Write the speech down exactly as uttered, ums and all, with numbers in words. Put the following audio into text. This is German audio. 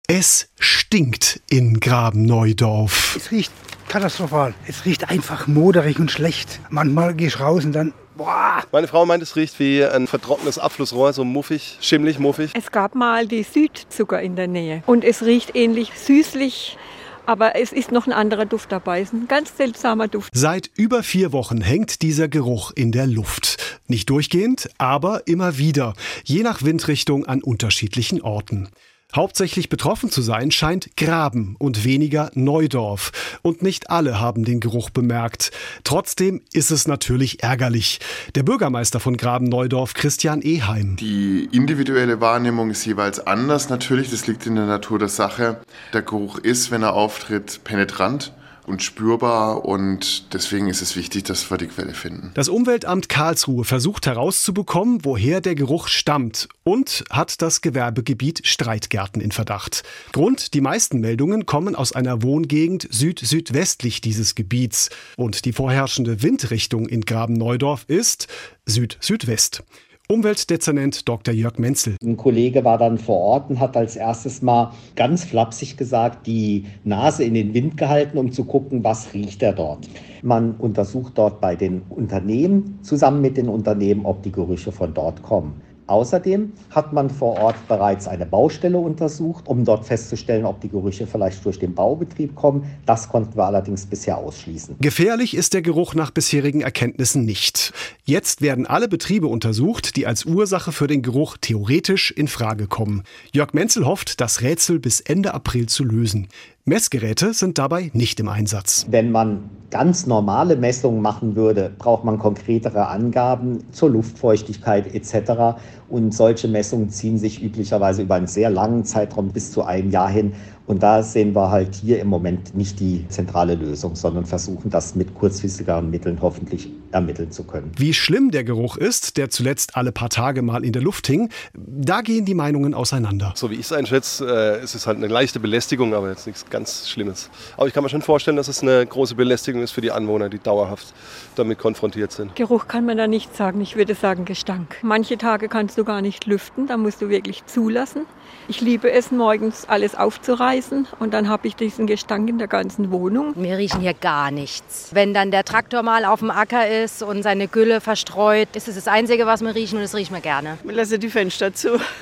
Es stinkt in Graben-Neudorf. Es riecht katastrophal. Es riecht einfach moderig und schlecht. Manchmal gehst du raus und dann... Boah. Meine Frau meint, es riecht wie ein vertrocknetes Abflussrohr, so muffig, schimmlig, muffig. Es gab mal die Südzucker in der Nähe und es riecht ähnlich süßlich, aber es ist noch ein anderer Duft dabei. Es ist ein ganz seltsamer Duft. Seit über vier Wochen hängt dieser Geruch in der Luft. Nicht durchgehend, aber immer wieder, je nach Windrichtung an unterschiedlichen Orten. Hauptsächlich betroffen zu sein scheint Graben und weniger Neudorf. Und nicht alle haben den Geruch bemerkt. Trotzdem ist es natürlich ärgerlich. Der Bürgermeister von Graben-Neudorf, Christian Eheim. Die individuelle Wahrnehmung ist jeweils anders natürlich. Das liegt in der Natur der Sache. Der Geruch ist, wenn er auftritt, penetrant und spürbar, und deswegen ist es wichtig, dass wir die Quelle finden. Das Umweltamt Karlsruhe versucht herauszubekommen, woher der Geruch stammt, und hat das Gewerbegebiet Streitgärten in Verdacht. Grund: die meisten Meldungen kommen aus einer Wohngegend süd-südwestlich dieses Gebiets, und die vorherrschende Windrichtung in Graben-Neudorf ist Süd-Südwest. Umweltdezernent Doktor Jörg Menzel. Ein Kollege war dann vor Ort und hat als erstes mal ganz flapsig gesagt, die Nase in den Wind gehalten, um zu gucken, was riecht er dort. Man untersucht dort bei den Unternehmen, zusammen mit den Unternehmen, ob die Gerüche von dort kommen. Außerdem hat man vor Ort bereits eine Baustelle untersucht, um dort festzustellen, ob die Gerüche vielleicht durch den Baubetrieb kommen. Das konnten wir allerdings bisher ausschließen. Gefährlich ist der Geruch nach bisherigen Erkenntnissen nicht. Jetzt werden alle Betriebe untersucht, die als Ursache für den Geruch theoretisch in Frage kommen. Jörg Menzel hofft, das Rätsel bis Ende April zu lösen. Messgeräte sind dabei nicht im Einsatz. Wenn man ganz normale Messungen machen würde, braucht man konkretere Angaben zur Luftfeuchtigkeit et cetera. Und solche Messungen ziehen sich üblicherweise über einen sehr langen Zeitraum bis zu einem Jahr hin. Und da sehen wir halt hier im Moment nicht die zentrale Lösung, sondern versuchen, das mit kurzfristigeren Mitteln hoffentlich ermitteln zu können. Wie schlimm der Geruch ist, der zuletzt alle paar Tage mal in der Luft hing, da gehen die Meinungen auseinander. So wie ich es einschätze, äh, ist es halt eine leichte Belästigung, aber jetzt nichts ganz Schlimmes. Aber ich kann mir schon vorstellen, dass es eine große Belästigung ist für die Anwohner, die dauerhaft damit konfrontiert sind. Geruch kann man da nicht sagen, ich würde sagen Gestank. Manche Tage kannst du gar nicht lüften, da musst du wirklich zulassen. Ich liebe es, morgens alles aufzureißen und dann habe ich diesen Gestank in der ganzen Wohnung. Wir riechen hier gar nichts. Wenn dann der Traktor mal auf dem Acker ist und seine Gülle verstreut, ist es das Einzige, was wir riechen, und das riechen wir gerne. Wir lassen die Fenster zu.